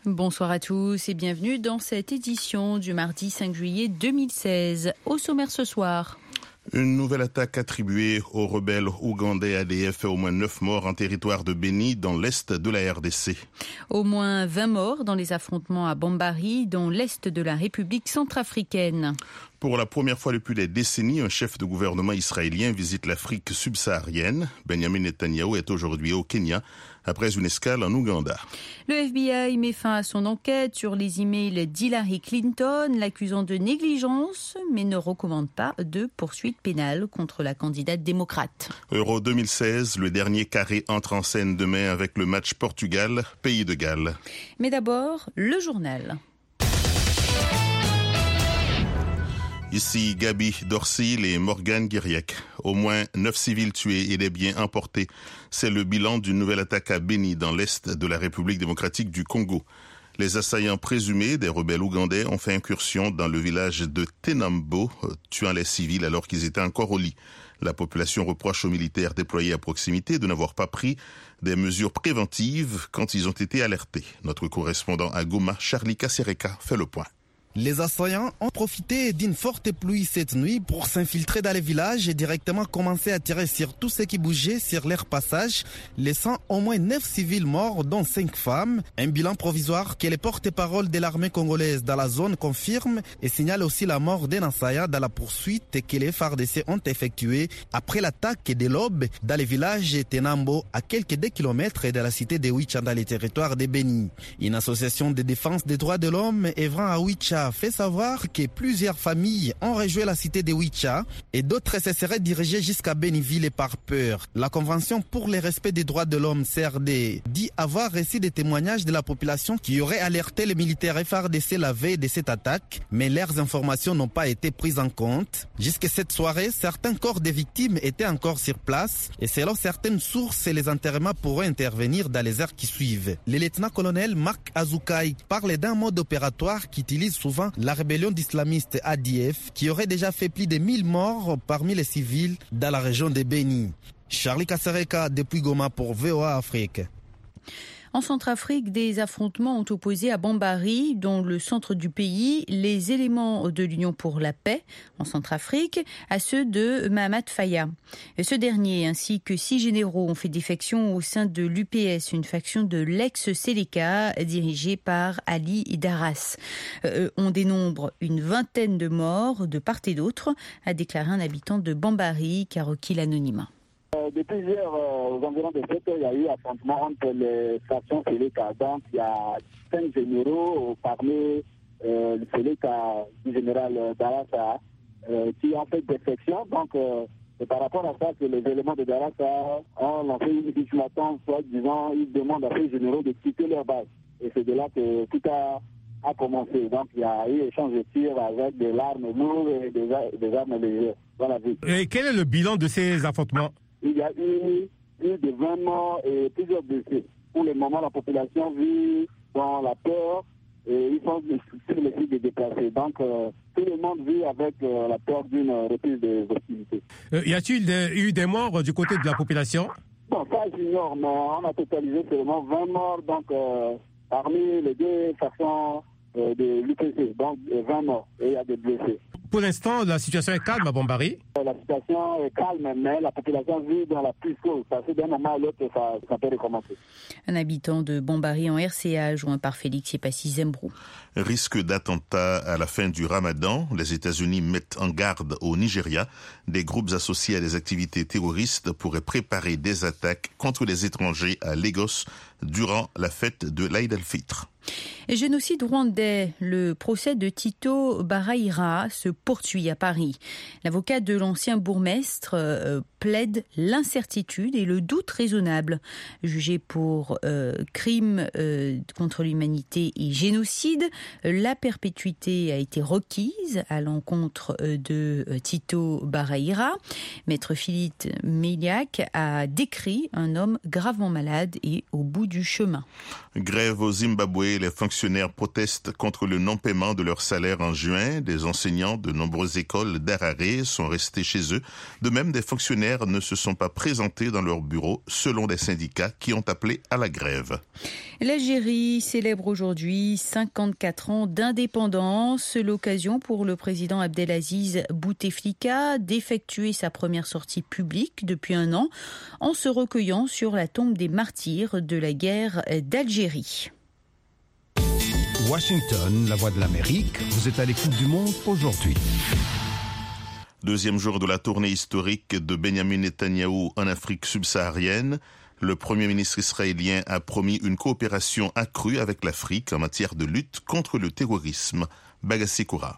Bonsoir à tous et bienvenue dans cette édition du mardi 5 juillet 2016. Au sommaire ce soir. Une nouvelle attaque attribuée aux rebelles ougandais ADF fait au moins 9 morts en territoire de Béni dans l'est de la RDC. Au moins 20 morts dans les affrontements à Bambari dans l'est de la République centrafricaine. Pour la première fois depuis des décennies, un chef de gouvernement israélien visite l'Afrique subsaharienne. Benjamin Netanyahu est aujourd'hui au Kenya après une escale en Ouganda. Le FBI met fin à son enquête sur les emails d'Hillary Clinton, l'accusant de négligence, mais ne recommande pas de poursuite pénale contre la candidate démocrate. Euro 2016, le dernier carré entre en scène demain avec le match Portugal-Pays de Galles. Mais d'abord, le journal. Ici Gabi Dorsil et Morgane Guiriec. Au moins 9 civils tués et des biens emportés. C'est le bilan d'une nouvelle attaque à Béni dans l'est de la République démocratique du Congo. Les assaillants présumés des rebelles ougandais ont fait incursion dans le village de Tenambo, tuant les civils alors qu'ils étaient encore au lit. La population reproche aux militaires déployés à proximité de n'avoir pas pris des mesures préventives quand ils ont été alertés. Notre correspondant à Goma, Charlie Kasereka, fait le point. Les assaillants ont profité d'une forte pluie cette nuit pour s'infiltrer dans les villages et directement commencer à tirer sur tout ce qui bougeait sur leur passage, laissant au moins 9 civils morts, dont 5 femmes. Un bilan provisoire que les porte-paroles de l'armée congolaise dans la zone confirment et signale aussi la mort d'un assaillant dans la poursuite que les FARDC ont effectuée après l'attaque de l'aube dans les villages Tenambo, à quelques 2 kilomètres de la cité de Wicha dans les territoires de Béni. Une association de défense des droits de l'homme œuvrant à Wicha fait savoir que plusieurs familles ont rejoint la cité de Wicha et d'autres se seraient dirigées jusqu'à Béniville par peur. La Convention pour le respect des droits de l'homme CRD dit avoir reçu des témoignages de la population qui aurait alerté les militaires FARDC la veille de cette attaque, mais leurs informations n'ont pas été prises en compte. Jusqu'à cette soirée, certains corps des victimes étaient encore sur place et selon certaines sources, les enterrements pourraient intervenir dans les heures qui suivent. Le lieutenant-colonel Marc Azoukai parle d'un mode opératoire qui utilise souvent la rébellion d'islamistes ADF qui aurait déjà fait plus de 1000 morts parmi les civils dans la région de Béni. Charlie Kasereka depuis Goma pour VOA Afrique. En Centrafrique, des affrontements ont opposé à Bambari, dans le centre du pays, les éléments de l'Union pour la paix en Centrafrique à ceux de Mahamat Faya. Ce dernier, ainsi que 6 généraux, ont fait défection au sein de l'UPS, une faction de l'ex-Séléka dirigée par Ali Daras. On dénombre une 20aine de morts de part et d'autre, a déclaré un habitant de Bambari qui a requis l'anonymat. Depuis hier, aux environs de 7 heures, il y a eu affrontement entre les factions Séléka. Donc, il y a 5 généraux parmi le Séléka du général Darassa qui ont fait défection. Donc, c'est par rapport à ça que les éléments de Darassa ont lancé une ultimatum, soit disant, ils demandent à ces généraux de quitter leur base. Et c'est de là que tout a commencé. Donc, il y a eu échange de tirs avec des armes lourdes et des armes légères dans la ville. Et quel est le bilan de ces affrontements? Il y a eu plus de 20 morts et plusieurs blessés. Pour le moment, la population vit dans la peur et ils sont sur le site de déplacés. Donc, tout le monde vit avec la peur d'une reprise des hostilités. Y a-t-il eu des morts du côté de la population? Bon, ça j'ignore, mais on a totalisé seulement 20 morts donc, parmi les 2 factions de l'UPC. Donc, 20 morts et il y a des blessés. Pour l'instant, la situation est calme à Bambari? La situation est calme, mais la population vit dans la plus cause. Parce que d'un moment à l'autre, ça peut recommencer. Un habitant de Bambari en RCA, joint par Félix Yepassi Zembrou. Risque d'attentat à la fin du Ramadan. Les États-Unis mettent en garde au Nigeria. Des groupes associés à des activités terroristes pourraient préparer des attaques contre les étrangers à Lagos durant la fête de l'Aïd el-Fitr. Et génocide rwandais, le procès de Tito Barahira se poursuit à Paris. L'avocat de l'ancien bourgmestre plaide l'incertitude et le doute raisonnable. Jugé pour crime contre l'humanité et génocide, la perpétuité a été requise à l'encontre de Tito Barahira. Maître Philippe Méliac a décrit un homme gravement malade et au bout du chemin. Grève au Zimbabwe côté, les fonctionnaires protestent contre le non-paiement de leur salaire en juin. Des enseignants de nombreuses écoles d'Harare sont restés chez eux. De même, des fonctionnaires ne se sont pas présentés dans leur bureau, selon des syndicats qui ont appelé à la grève. L'Algérie célèbre aujourd'hui 54 ans d'indépendance. L'occasion pour le président Abdelaziz Bouteflika d'effectuer sa première sortie publique depuis un an en se recueillant sur la tombe des martyrs de la guerre d'Algérie. Washington, la voix de l'Amérique, vous êtes à l'écoute du monde aujourd'hui. Deuxième jour de la tournée historique de Benjamin Netanyahou en Afrique subsaharienne. Le Premier ministre israélien a promis une coopération accrue avec l'Afrique en matière de lutte contre le terrorisme. Bagassi Koura.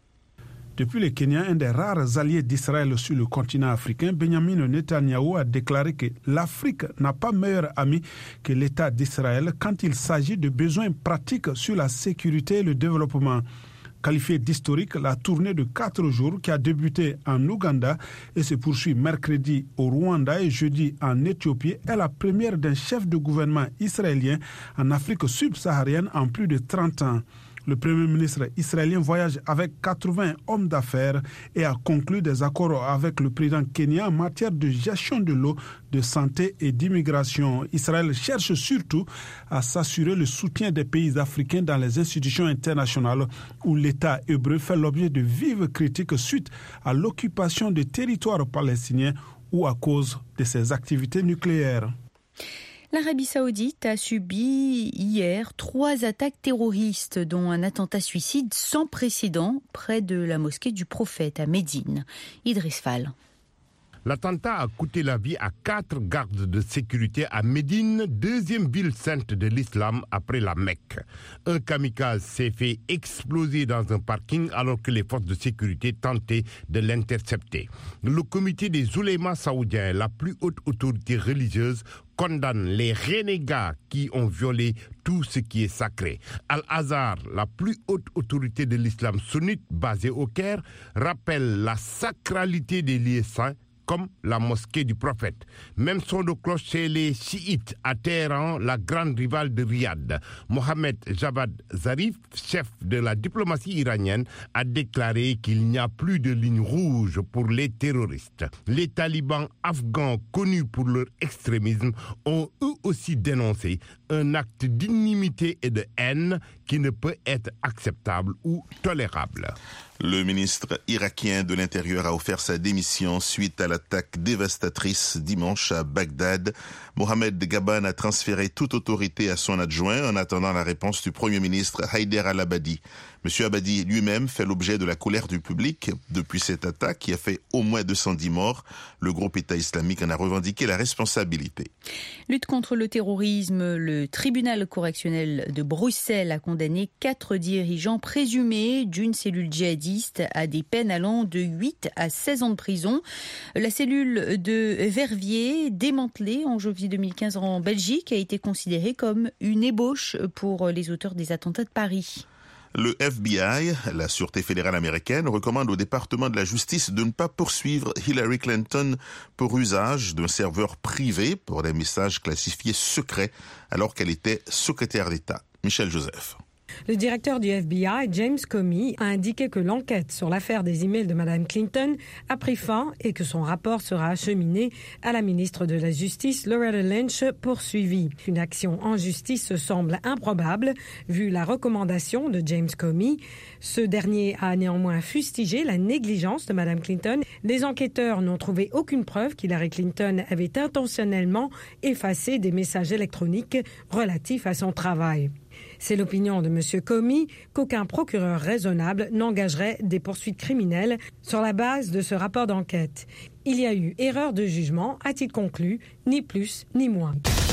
Depuis le Kenya, un des rares alliés d'Israël sur le continent africain, Benjamin Netanyahou a déclaré que l'Afrique n'a pas meilleur ami que l'État d'Israël quand il s'agit de besoins pratiques sur la sécurité et le développement. Qualifiée d'historique, la tournée de 4 jours qui a débuté en Ouganda et se poursuit mercredi au Rwanda et jeudi en Éthiopie est la première d'un chef de gouvernement israélien en Afrique subsaharienne en plus de 30 ans. Le Premier ministre israélien voyage avec 80 hommes d'affaires et a conclu des accords avec le président kenyan en matière de gestion de l'eau, de santé et d'immigration. Israël cherche surtout à s'assurer le soutien des pays africains dans les institutions internationales où l'État hébreu fait l'objet de vives critiques suite à l'occupation des territoires palestiniens ou à cause de ses activités nucléaires. L'Arabie Saoudite a subi hier 3 attaques terroristes, dont un attentat suicide sans précédent près de la mosquée du Prophète à Médine. Idriss Fall. L'attentat a coûté la vie à 4 gardes de sécurité à Médine, deuxième ville sainte de l'islam après la Mecque. Un kamikaze s'est fait exploser dans un parking alors que les forces de sécurité tentaient de l'intercepter. Le comité des oulémas saoudiens, la plus haute autorité religieuse, condamne les renégats qui ont violé tout ce qui est sacré. Al-Azhar, la plus haute autorité de l'islam sunnite basée au Caire, rappelle la sacralité des lieux saints comme la mosquée du prophète. Même son de cloche chez les chiites à Téhéran, la grande rivale de Riyad. Mohamed Javad Zarif, chef de la diplomatie iranienne, a déclaré qu'il n'y a plus de ligne rouge pour les terroristes. Les talibans afghans, connus pour leur extrémisme, ont eux aussi dénoncé un acte d'inimité et de haine qui ne peut être acceptable ou tolérable. Le ministre irakien de l'Intérieur a offert sa démission suite à l'attaque dévastatrice dimanche à Bagdad. Mohamed Gaban a transféré toute autorité à son adjoint en attendant la réponse du Premier ministre Haider al-Abadi. M. Abadi lui-même fait l'objet de la colère du public depuis cette attaque qui a fait au moins 210 morts. Le groupe État islamique en a revendiqué la responsabilité. Lutte contre le terrorisme, le tribunal correctionnel de Bruxelles a condamné 4 dirigeants présumés d'une cellule djihadiste à des peines allant de 8 à 16 ans de prison. La cellule de Verviers, démantelée en janvier 2015 en Belgique, a été considérée comme une ébauche pour les auteurs des attentats de Paris. Le FBI, la Sûreté fédérale américaine, recommande au département de la justice de ne pas poursuivre Hillary Clinton pour usage d'un serveur privé pour des messages classifiés secrets alors qu'elle était secrétaire d'État. Michel Joseph. Le directeur du FBI, James Comey, a indiqué que l'enquête sur l'affaire des emails de Mme Clinton a pris fin et que son rapport sera acheminé à la ministre de la Justice, Loretta Lynch, poursuivie. Une action en justice semble improbable, vu la recommandation de James Comey. Ce dernier a néanmoins fustigé la négligence de Mme Clinton. Les enquêteurs n'ont trouvé aucune preuve qu'Hillary Clinton avait intentionnellement effacé des messages électroniques relatifs à son travail. C'est l'opinion de M. Comey qu'aucun procureur raisonnable n'engagerait des poursuites criminelles sur la base de ce rapport d'enquête. Il y a eu erreur de jugement, a-t-il conclu, ni plus ni moins.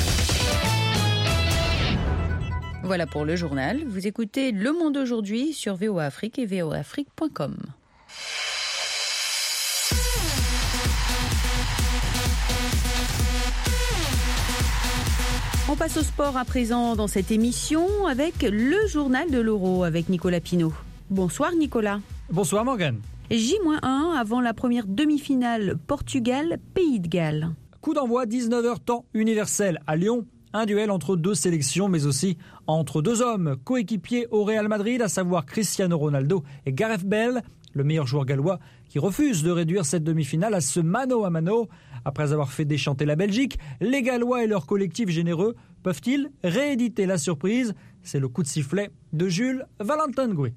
Voilà pour le journal. Vous écoutez Le Monde aujourd'hui sur VOA Afrique et voaafrique.com. On passe au sport à présent dans cette émission avec le journal de l'Euro avec Nicolas Pinault. Bonsoir Nicolas. Bonsoir Morgane. J-1 avant la première demi-finale Portugal-Pays de Galles. Coup d'envoi 19h temps universel à Lyon. un duel entre deux sélections, mais aussi entre deux hommes coéquipiers au Real Madrid, à savoir Cristiano Ronaldo et Gareth Bale, le meilleur joueur gallois qui refuse de réduire cette demi-finale à ce mano à mano. Après avoir fait déchanter la Belgique, les Gallois et leur collectif généreux peuvent-ils rééditer la surprise? C'est le coup de sifflet de Jules Valentin-Goué.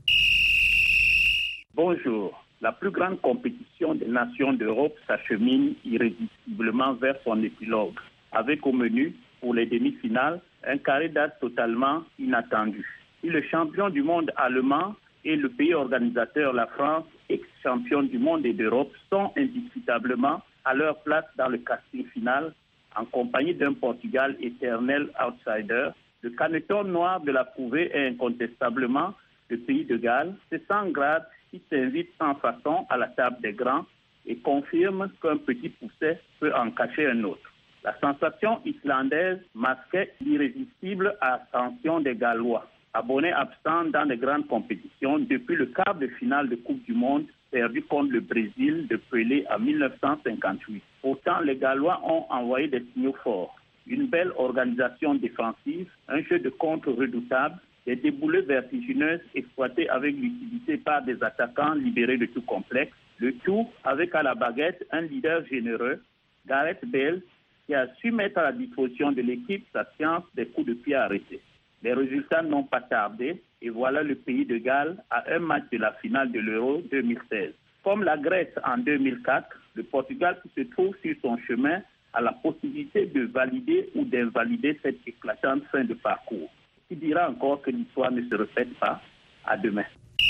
Bonjour. La plus grande compétition des nations d'Europe s'achemine irrésistiblement vers son épilogue, avec au menu, pour les demi-finales, un carré d'as totalement inattendu. Si le champion du monde allemand et le pays organisateur, la France, ex-championne du monde et d'Europe, sont indiscutablement à leur place dans le casting final, en compagnie d'un Portugal éternel outsider, le caneton noir de la couvée est incontestablement le pays de Galles. C'est 100 grades qui s'invite sans façon à la table des grands et confirme qu'un petit pousset peut en cacher un autre. La sensation islandaise masquait l'irrésistible ascension des Gallois, abonnés absents dans les grandes compétitions depuis le quart de finale de Coupe du Monde perdu contre le Brésil de Pelé en 1958. Pourtant, les Gallois ont envoyé des signaux forts. Une belle organisation défensive, un jeu de contre redoutable, des déboulées vertigineuses exploitées avec lucidité par des attaquants libérés de tout complexe, le tout avec à la baguette un leader généreux, Gareth Bale, qui a su mettre à la disposition de l'équipe sa science des coups de pied arrêtés. Les résultats n'ont pas tardé et voilà le pays de Galles à un match de la finale de l'Euro 2016. Comme la Grèce en 2004, le Portugal qui se trouve sur son chemin a la possibilité de valider ou d'invalider cette éclatante fin de parcours. Qui dira encore que l'histoire ne se répète pas? À demain.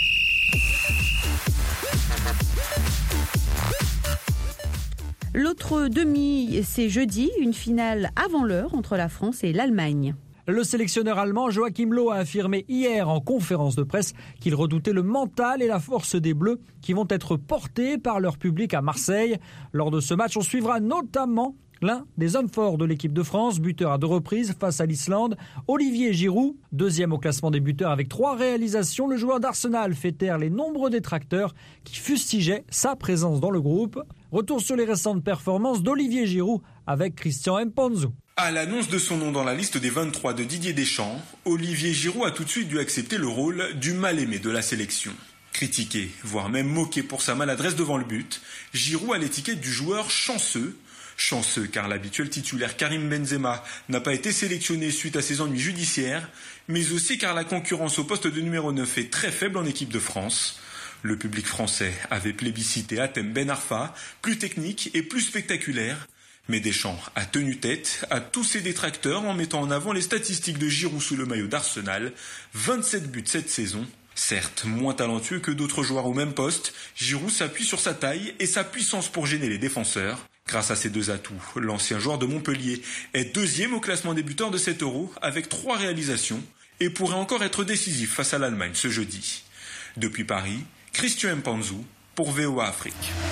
L'autre demi, c'est jeudi, une finale avant l'heure entre la France et l'Allemagne. Le sélectionneur allemand Joachim Löw a affirmé hier en conférence de presse qu'il redoutait le mental et la force des Bleus qui vont être portés par leur public à Marseille. Lors de ce match, on suivra notamment l'un des hommes forts de l'équipe de France, buteur à 2 reprises face à l'Islande, Olivier Giroud, deuxième au classement des buteurs avec 3 réalisations. Le joueur d'Arsenal fait taire les nombreux détracteurs qui fustigeaient sa présence dans le groupe. Retour sur les récentes performances d'Olivier Giroud avec Christian Mpanzu. À l'annonce de son nom dans la liste des 23 de Didier Deschamps, Olivier Giroud a tout de suite dû accepter le rôle du mal-aimé de la sélection. Critiqué, voire même moqué pour sa maladresse devant le but, Giroud a l'étiquette du joueur chanceux. Chanceux car l'habituel titulaire Karim Benzema n'a pas été sélectionné suite à ses ennuis judiciaires, mais aussi car la concurrence au poste de numéro 9 est très faible en équipe de France. Le public français avait plébiscité Hatem Ben Arfa, plus technique et plus spectaculaire. Mais Deschamps a tenu tête à tous ses détracteurs en mettant en avant les statistiques de Giroud sous le maillot d'Arsenal. 27 buts cette saison. Certes, moins talentueux que d'autres joueurs au même poste, Giroud s'appuie sur sa taille et sa puissance pour gêner les défenseurs. Grâce à ces 2 atouts, l'ancien joueur de Montpellier est 2e au classement des buteurs de cet Euro avec 3 réalisations et pourrait encore être décisif face à l'Allemagne ce jeudi. Depuis Paris, Christian Mpanzu pour VOA Afrique.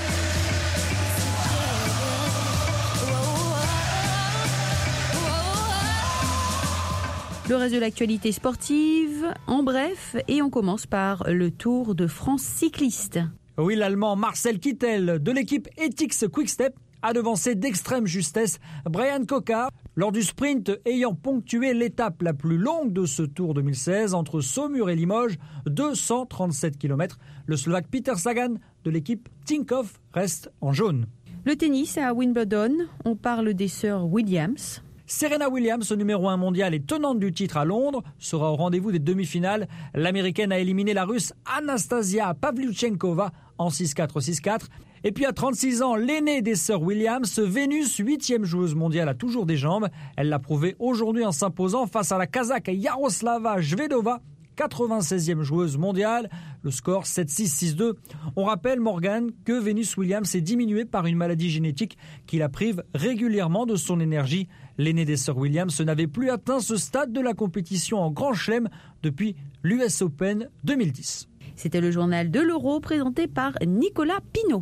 Le reste de l'actualité sportive, en bref, et on commence par le Tour de France cycliste. Oui, l'Allemand Marcel Kittel de l'équipe Ethics Quick-Step a devancé d'extrême justesse Brian Koka lors du sprint ayant ponctué l'étape la plus longue de ce Tour 2016 entre Saumur et Limoges, 237 km. Le Slovaque Peter Sagan de l'équipe Tinkoff reste en jaune. Le tennis à Wimbledon, on parle des sœurs Williams. Serena Williams, numéro 1 mondial et tenante du titre à Londres, sera au rendez-vous des demi-finales. L'Américaine a éliminé la Russe Anastasia Pavlyuchenkova en 6-4, 6-4. Et puis à 36 ans, l'aînée des sœurs Williams, Vénus, 8e joueuse mondiale, a toujours des jambes. Elle l'a prouvé aujourd'hui en s'imposant face à la Kazakh Yaroslava Shvedova, 96e joueuse mondiale, le score 7-6, 6-2. On rappelle, Morgan, que Venus Williams est diminuée par une maladie génétique qui la prive régulièrement de son énergie. L'aînée des sœurs Williams n'avait plus atteint ce stade de la compétition en Grand Chelem depuis l'US Open 2010. C'était le journal de l'Euro présenté par Nicolas Pinault.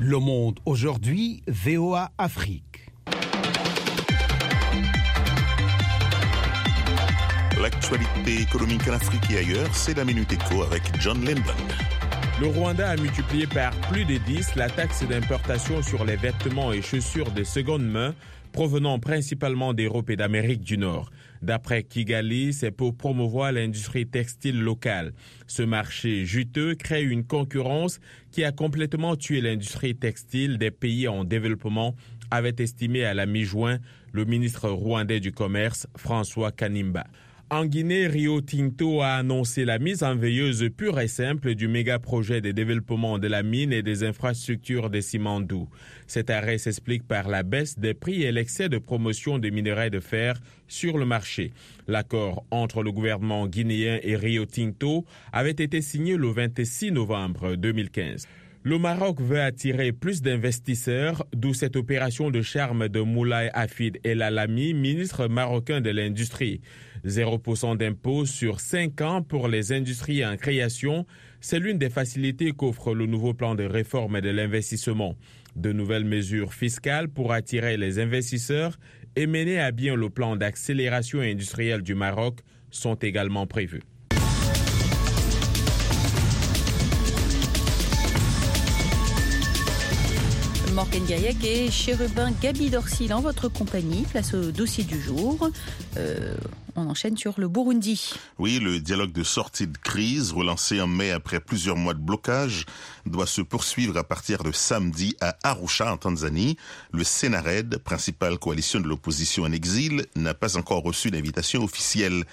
Le Monde aujourd'hui, VOA Afrique. L'actualité économique en Afrique et ailleurs, c'est la Minute Éco avec John Lindland. Le Rwanda a multiplié par plus de 10 la taxe d'importation sur les vêtements et chaussures de seconde main provenant principalement d'Europe et d'Amérique du Nord. D'après Kigali, c'est pour promouvoir l'industrie textile locale. Ce marché juteux crée une concurrence qui a complètement tué l'industrie textile des pays en développement, avait estimé à la mi-juin le ministre rwandais du Commerce, François Kanimba. En Guinée, Rio Tinto a annoncé la mise en veilleuse pure et simple du méga-projet de développement de la mine et des infrastructures de Simandou. Cet arrêt s'explique par la baisse des prix et l'excès de promotion des minerais de fer sur le marché. L'accord entre le gouvernement guinéen et Rio Tinto avait été signé le 26 novembre 2015. Le Maroc veut attirer plus d'investisseurs, d'où cette opération de charme de Moulay Hafid El Alami, ministre marocain de l'Industrie. 0% d'impôt sur 5 ans pour les industries en création, c'est l'une des facilités qu'offre le nouveau plan de réforme de l'investissement. De nouvelles mesures fiscales pour attirer les investisseurs et mener à bien le plan d'accélération industrielle du Maroc sont également prévues. Morgan Gaillac et Chérubin Gabi Dorcy dans votre compagnie. Place au dossier du jour. On enchaîne sur le Burundi. Oui, le dialogue de sortie de crise, relancé en mai après plusieurs mois de blocage, doit se poursuivre à partir de samedi à Arusha, en Tanzanie. Le Sénarède, principale coalition de l'opposition en exil, n'a pas encore reçu d'invitation officielle.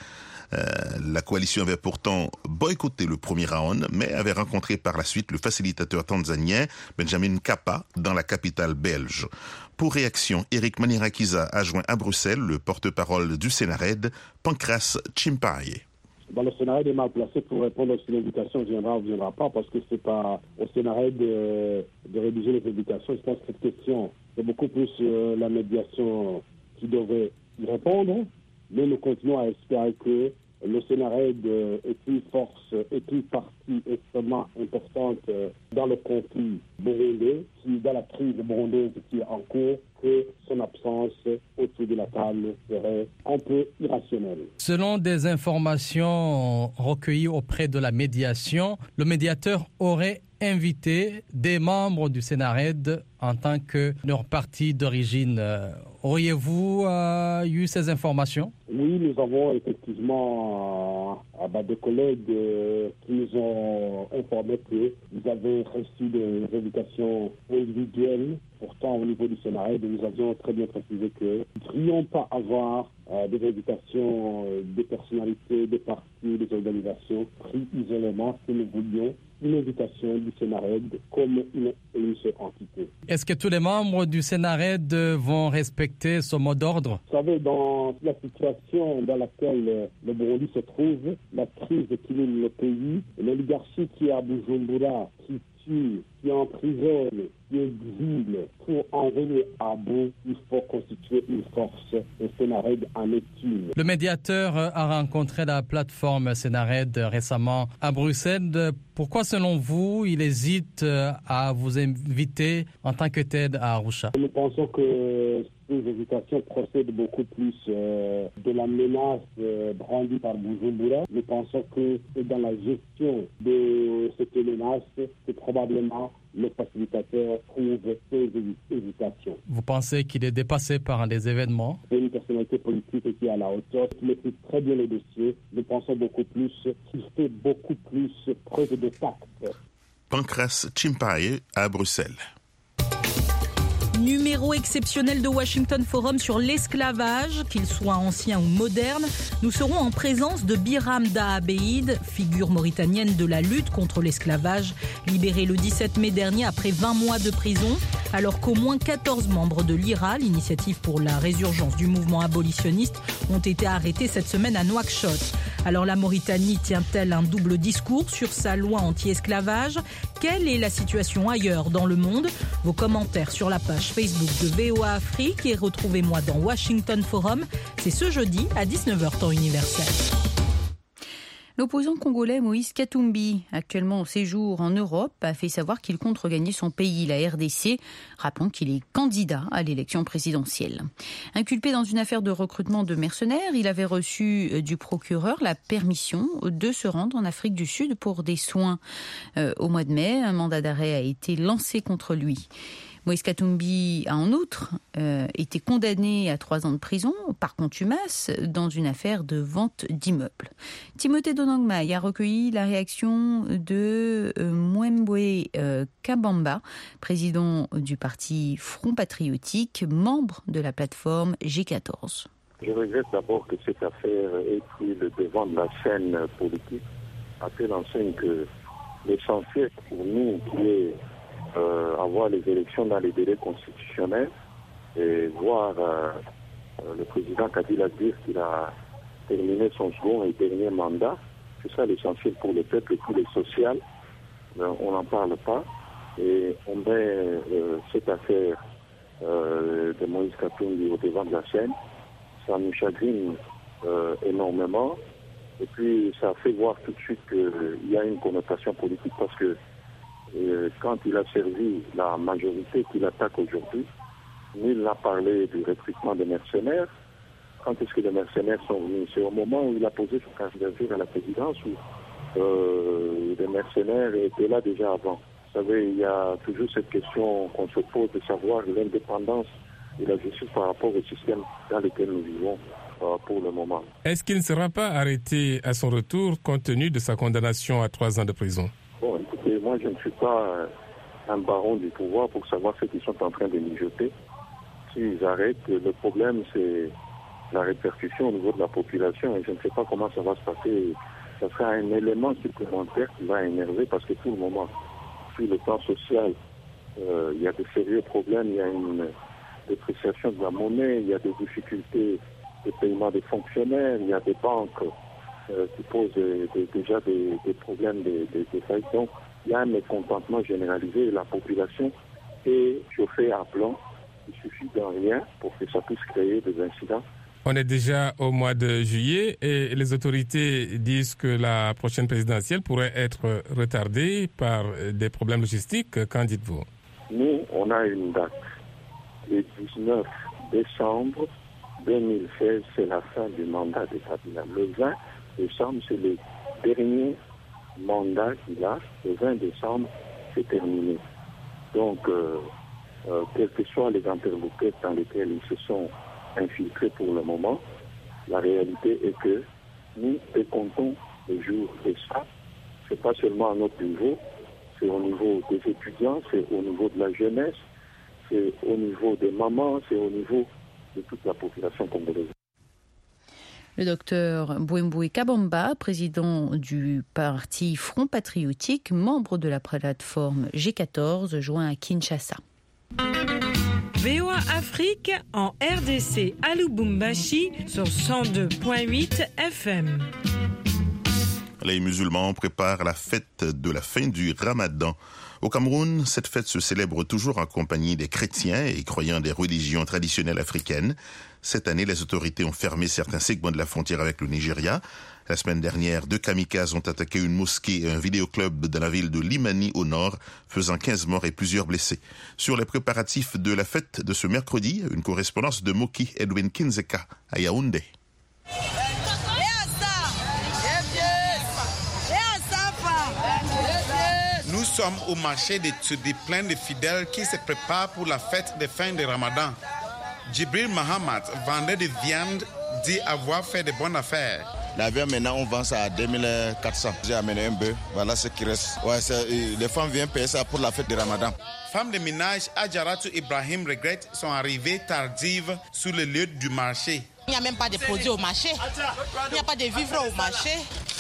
La coalition avait pourtant boycotté le premier round, mais avait rencontré par la suite le facilitateur tanzanien Benjamin Mkapa dans la capitale belge. Pour réaction, Eric Manirakiza a joint à Bruxelles le porte-parole du Sénarède, Pancras Chimpaye. Le Sénarède est mal placé pour répondre si l'invitation viendra ou ne viendra pas, parce que c'est pas au Sénarède de rédiger les invitations. Je pense que cette question, c'est beaucoup plus la médiation qui devrait y répondre. Mais nous continuons à espérer que le Sénarède est une force, est une partie extrêmement importante dans le conflit burundais, dans la crise burundaise qui est en cours, que son absence autour de la table serait un peu irrationnelle. Selon des informations recueillies auprès de la médiation, le médiateur aurait invité des membres du Sénarède en tant que leur parti d'origine. Auriez-vous eu ces informations? Oui, nous avons effectivement des collègues qui nous ont informé qu'ils avaient reçu des invitations individuelles. Pourtant, au niveau du Sénarède, nous avions très bien précisé que nous ne pourrions pas avoir des invitations des personnalités, des partis, des organisations pris isolément si nous voulions une invitation du Sénarède comme une seule entité. Est-ce que tous les membres du Sénarède vont respecter ce mot d'ordre? Vous savez, dans la situation dans laquelle le Burundi se trouve, la crise qui mine le pays, l'oligarchie qui est à Bujumbura, qui tue, qui emprisonne, qui exile, pour en venir à bout, il faut constituer une force. Et Sénarède en est une. Le médiateur a rencontré la plateforme Sénarède récemment à Bruxelles. Pourquoi, selon vous, il hésite à vous inviter en tant que TED à Arusha? Nous pensons que ces hésitations procèdent beaucoup plus de la menace brandie par Bujumbura. Nous pensons que c'est dans la gestion de cette menace que probablement le facilitateur trouve ces hésitations. Vous pensez qu'il est dépassé par les événements? C'est une personnalité politique qui est à la hauteur, qui maîtrise très bien le dossier. Nous pensons beaucoup plus qu'il fait beaucoup plus preuve de tact. Pancras Chimpaye à Bruxelles. Numéro exceptionnel de Washington Forum sur l'esclavage, qu'il soit ancien ou moderne. Nous serons en présence de Biram Dahabeid, figure mauritanienne de la lutte contre l'esclavage, libérée le 17 mai dernier après 20 mois de prison, alors qu'au moins 14 membres de l'IRA, l'initiative pour la résurgence du mouvement abolitionniste, ont été arrêtés cette semaine à Nouakchott. Alors la Mauritanie tient-elle un double discours sur sa loi anti-esclavage? Quelle est la situation ailleurs dans le monde? Vos commentaires sur la page Facebook de VOA Afrique et retrouvez-moi dans Washington Forum. C'est ce jeudi à 19h temps universel. L'opposant congolais Moïse Katumbi, actuellement au séjour en Europe, a fait savoir qu'il compte regagner son pays, la RDC. Rappelons qu'il est candidat à l'élection présidentielle. Inculpé dans une affaire de recrutement de mercenaires, il avait reçu du procureur la permission de se rendre en Afrique du Sud pour des soins. Au mois de mai, un mandat d'arrêt a été lancé contre lui. Moïse Katumbi a en outre été condamné à 3 ans de prison par contumace dans une affaire de vente d'immeubles. Timothée Donangmai a recueilli la réaction de Mwembwe Kabamba, président du parti Front Patriotique, membre de la plateforme G14. Je regrette d'abord que cette affaire ait pris le devant de la scène politique, à telle enseigne que l'essentiel pour nous qui est avoir les élections dans les délais constitutionnels et voir le président Kabila dire qu'il a terminé son second et dernier mandat. C'est ça l'essentiel pour le peuple et pour les sociales. On n'en parle pas et on met cette affaire de Moïse Katumbi au devant de la scène. Ça nous chagrine énormément et puis ça fait voir tout de suite qu'il y a une connotation politique parce que quand il a servi la majorité qu'il attaque aujourd'hui, nul n'a parlé du recrutement des mercenaires. Quand est-ce que les mercenaires sont venus? C'est au moment où il a posé sa candidature à la présidence où les mercenaires étaient là déjà avant. Vous savez, il y a toujours cette question qu'on se pose de savoir l'indépendance de la justice par rapport au système dans lequel nous vivons pour le moment. Est-ce qu'il ne sera pas arrêté à son retour compte tenu de sa condamnation à 3 ans de prison? Bon, écoutez, moi je ne suis pas un baron du pouvoir pour savoir ce qu'ils sont en train de mijoter. S'ils arrêtent, le problème c'est la répercussion au niveau de la population et je ne sais pas comment ça va se passer. Ça sera un élément supplémentaire qui va énerver parce que tout le moment, sur le plan social, il y a de sérieux problèmes, il y a une dépréciation de la monnaie, il y a des difficultés de paiement des fonctionnaires, il y a des banques qui posent déjà des problèmes de faillite. Donc, il y a un mécontentement généralisé et la population est chauffée à blanc. Il suffit de rien pour que ça puisse créer des incidents. On est déjà au mois de juillet et les autorités disent que la prochaine présidentielle pourrait être retardée par des problèmes logistiques. Qu'en dites-vous? Nous, on a une date. Le 19 décembre 2016, c'est la fin du mandat de Kabila. Le 20 décembre, c'est le dernier mandat qu'il a. Le 20 décembre, c'est terminé. Donc, quels que soient les interlocuteurs dans lesquels ils se sont infiltrés pour le moment, la réalité est que nous décomptons les jours. Et ça, c'est pas seulement à notre niveau, c'est au niveau des étudiants, c'est au niveau de la jeunesse, c'est au niveau des mamans, c'est au niveau de toute la population congolaise. Le docteur Mwembwe Kabamba, président du parti Front Patriotique, membre de la plateforme G14, joint à Kinshasa. VOA Afrique en RDC à Lubumbashi sur 102.8 FM. Les musulmans préparent la fête de la fin du Ramadan. Au Cameroun, cette fête se célèbre toujours en compagnie des chrétiens et croyants des religions traditionnelles africaines. Cette année, les autorités ont fermé certains segments de la frontière avec le Nigeria. La semaine dernière, 2 kamikazes ont attaqué une mosquée et un vidéoclub dans la ville de Limani au nord, faisant 15 morts et plusieurs blessés. Sur les préparatifs de la fête de ce mercredi, une correspondance de Moki Edwin Kinzeka à Yaoundé. Nous sommes au marché de Tsudi, plein de fidèles qui se préparent pour la fête de fin de Ramadan. Djibril Mahamat, vendeur de viande, dit avoir fait de bonnes affaires. La viande, maintenant, on vend ça à 2400. J'ai amené un bœuf, voilà ce qui reste. Ouais, les femmes viennent payer ça pour la fête de Ramadan. Femmes de ménage, Adjaratou Ibrahim regrette sont arrivées tardives sur le lieu du marché. Il n'y a même pas de produits au marché. Il n'y a pas de vivres au marché.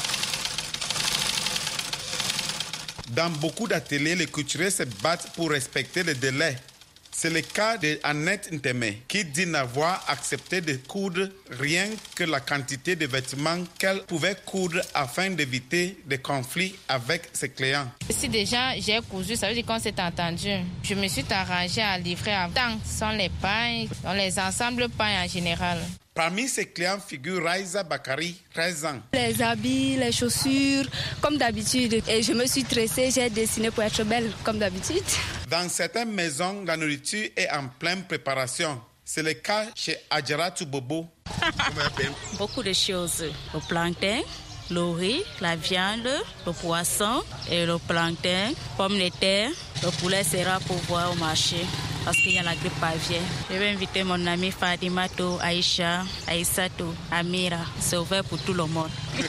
Dans beaucoup d'ateliers, les couturiers se battent pour respecter les délais. C'est le cas d'Annette Nteme, qui dit n'avoir accepté de coudre rien que la quantité de vêtements qu'elle pouvait coudre afin d'éviter des conflits avec ses clients. Si déjà j'ai cousu, ça veut dire qu'on s'est entendu. Je me suis arrangée à livrer à temps sans les pailles, dans les ensembles pailles en général. Parmi ses clients figure Raïza Bakari, 13 ans. Les habits, les chaussures, comme d'habitude. Et je me suis tressée, j'ai dessiné pour être belle, comme d'habitude. Dans certaines maisons, la nourriture est en pleine préparation. C'est le cas chez Adjaratou Bobo. Beaucoup de choses. Le plantain, le riz, la viande, le poisson et le plantain, pommes de terre. Le poulet sera pour voir au marché parce qu'il y a la grippe aviaire. Je vais inviter mon ami Fadimato, Aïcha, Aïssato, Amira. C'est ouvert pour tout le monde.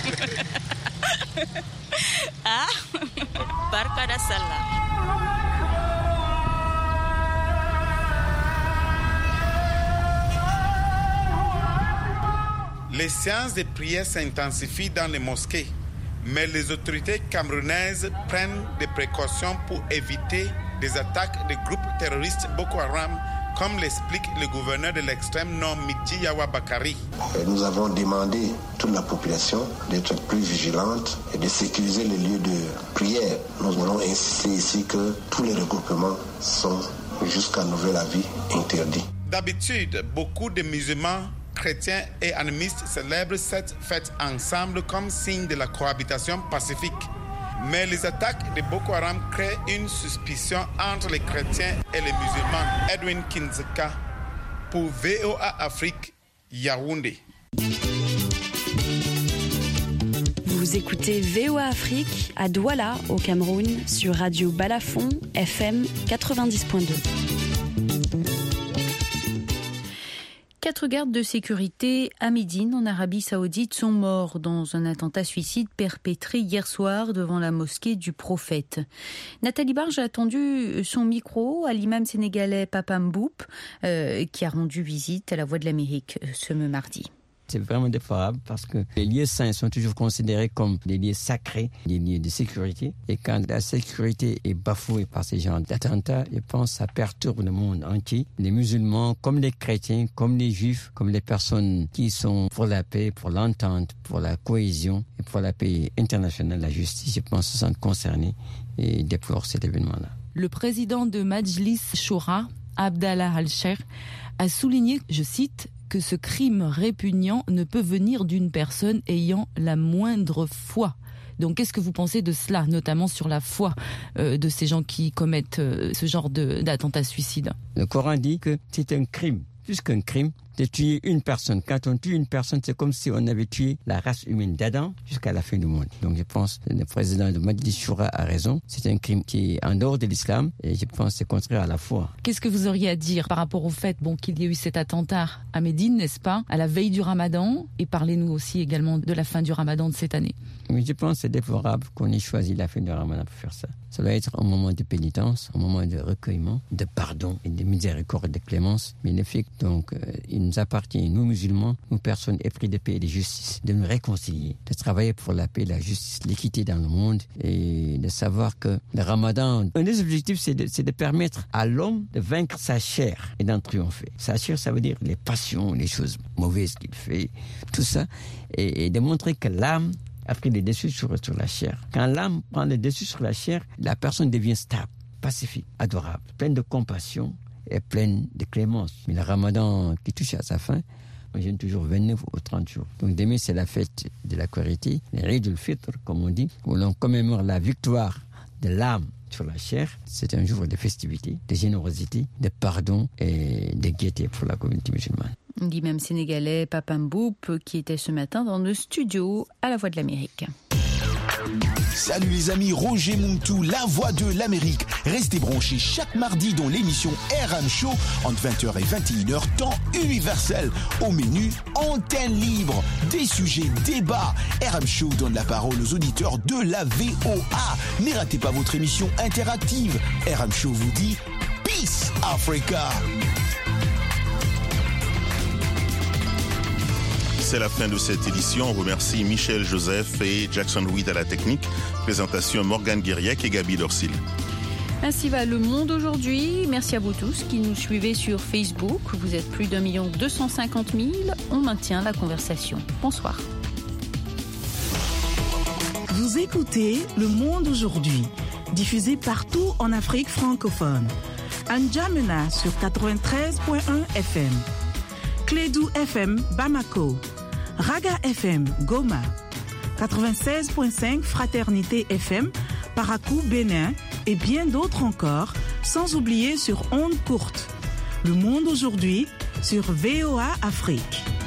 Ah, Barkada Salah. Les séances de prière s'intensifient dans les mosquées, mais les autorités camerounaises prennent des précautions pour éviter des attaques des groupes terroristes Boko Haram, comme l'explique le gouverneur de l'extrême nord Midji Yawa Bakari. Nous avons demandé à toute la population d'être plus vigilante et de sécuriser les lieux de prière. Nous voulons insister ici que tous les regroupements sont jusqu'à nouvel avis interdits. D'habitude, beaucoup de musulmans, chrétiens et animistes célèbrent cette fête ensemble comme signe de la cohabitation pacifique. Mais les attaques de Boko Haram créent une suspicion entre les chrétiens et les musulmans. Edwin Kinzeka pour VOA Afrique, Yaoundé. Vous écoutez VOA Afrique à Douala, au Cameroun, sur Radio Balafon, FM 90.2. 4 gardes de sécurité à Médine, en Arabie Saoudite, sont morts dans un attentat suicide perpétré hier soir devant la mosquée du Prophète. Nathalie Barge a tendu son micro à l'imam sénégalais Papa Mboup, qui a rendu visite à la Voix de l'Amérique ce mardi. C'est vraiment défavorable parce que les lieux saints sont toujours considérés comme des lieux sacrés, des lieux de sécurité. Et quand la sécurité est bafouée par ces genres d'attentats, je pense que ça perturbe le monde entier. Les musulmans, comme les chrétiens, comme les juifs, comme les personnes qui sont pour la paix, pour l'entente, pour la cohésion et pour la paix internationale, la justice, je pense, se sentent concernés et déplorent cet événement-là. Le président de Majlis Choura, Abdallah Al-Sheikh, a souligné, je cite, que ce crime répugnant ne peut venir d'une personne ayant la moindre foi. Donc qu'est-ce que vous pensez de cela, notamment sur la foi de ces gens qui commettent ce genre d'attentats suicides ? Le Coran dit que c'est un crime, plus qu'un crime, de tuer une personne. Quand on tue une personne, c'est comme si on avait tué la race humaine d'Adam jusqu'à la fin du monde. Donc je pense que le président de Majlis Choura a raison. C'est un crime qui est en dehors de l'islam et je pense que c'est contraire à la foi. Qu'est-ce que vous auriez à dire par rapport au fait qu'il y a eu cet attentat à Médine, n'est-ce pas, à la veille du Ramadan, et parlez-nous aussi également de la fin du Ramadan de cette année. Oui, je pense que c'est déplorable qu'on ait choisi la fin du Ramadan pour faire ça. Ça doit être un moment de pénitence, un moment de recueillement, de pardon et de miséricorde et de clémence bénéfique. Donc il nous appartient, nous musulmans, nous personnes épris de paix et de justice, de nous réconcilier, de travailler pour la paix, la justice, l'équité dans le monde et de savoir que le Ramadan, un des objectifs, c'est de permettre à l'homme de vaincre sa chair et d'en triompher. Sa chair, ça veut dire les passions, les choses mauvaises qu'il fait, tout ça, et de montrer que l'âme a pris le dessus sur la chair. Quand l'âme prend le dessus sur la chair, la personne devient stable, pacifique, adorable, pleine de compassion et pleine de clémence. Mais le Ramadan qui touche à sa fin, on gêne toujours 29 ou 30 jours. Donc demain, c'est la fête de la charité, l'Eid al-Fitr, comme on dit, où l'on commémore la victoire de l'âme sur la chair. C'est un jour de festivité, de générosité, de pardon et de gaieté pour la communauté musulmane. L'imam sénégalais Papa Mboup qui était ce matin dans le studio à la Voix de l'Amérique. Salut les amis, Roger Montou, la Voix de l'Amérique. Restez branchés chaque mardi dans l'émission RM Show entre 20h et 21h, temps universel. Au menu, antenne libre, des sujets, débats. RM Show donne la parole aux auditeurs de la VOA. Ne ratez pas votre émission interactive. RM Show vous dit Peace Africa. C'est la fin de cette édition. On remercie Michel Joseph et Jackson Reed à la technique. Présentation Morgane Guiriac et Gabi Dorsil. Ainsi va le monde aujourd'hui. Merci à vous tous qui nous suivez sur Facebook. Vous êtes plus d'1 250 000. On maintient la conversation. Bonsoir. Vous écoutez Le Monde aujourd'hui, diffusé partout en Afrique francophone. À N'Djamena sur 93.1 FM. Clédou FM Bamako, Raga FM Goma, 96.5 Fraternité FM Parakou Bénin et bien d'autres encore, sans oublier sur ondes courtes. Le monde aujourd'hui sur VOA Afrique.